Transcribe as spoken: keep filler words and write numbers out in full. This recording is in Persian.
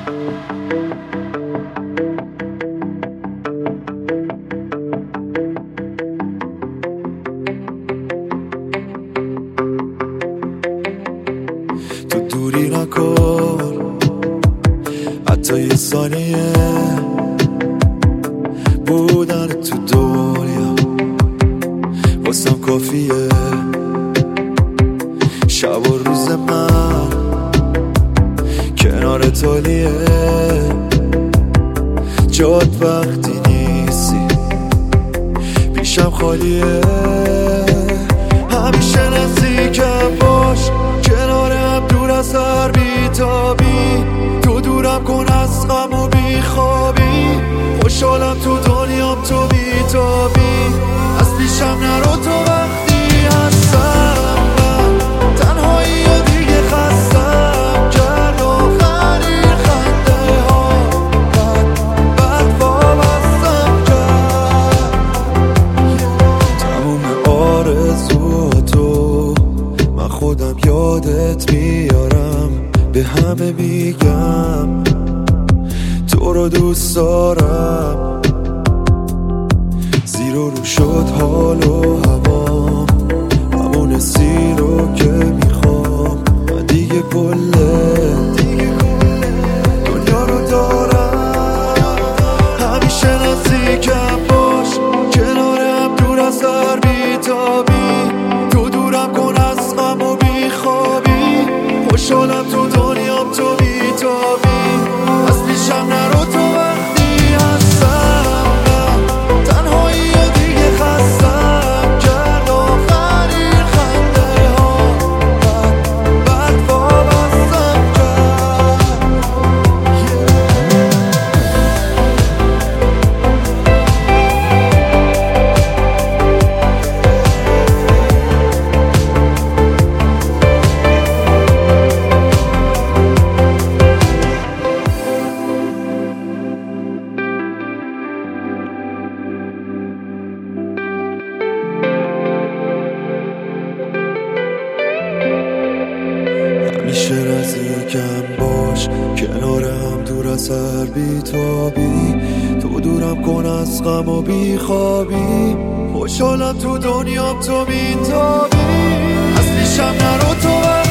تو دوری نکن حتی یه ثانیه، بودن تو دنیا واسم کافیه. شب و روز من کنار تالیه، جاد وقتی نیستی پیشم خالیه. همیشه نزدیکم باش، کنارم دور از هر بیتابی. تو دورم کن از غم و بیخوابی، خوشحالم تو دنیام تو بیتابی. از پیشم نرو تو وقتی هستم، من تنهایی و دیگه خستم کرد. آخرین خنده ها بد بد وابستم کرد. تموم آرزوهاتو من خودم یادت میارم، به همه میگم تو رو دوست دارم. زیر و رو شد حال و هوام، همون سی رو که میخوام. من دیگه کله دنیا رو دارم. همیشه نزدیکم باش، کنارم دور از هر بیتابی. تو دورم کن از غم و بیخوابی، خوشحالم تو دنیام تو بیتابی. از پیشم نرو تو وقتی هستم، من تنهایی و دیگه خستم کرد. آخرین خنده ها بد بد وابستم کرد. همیشه نزدیکم باش، کنارم دور از هر بیتابی. تو دورم کن از غم و بیخوابی، خوشحالم تو دنیام تو بیتابی. از پیشم نرو تو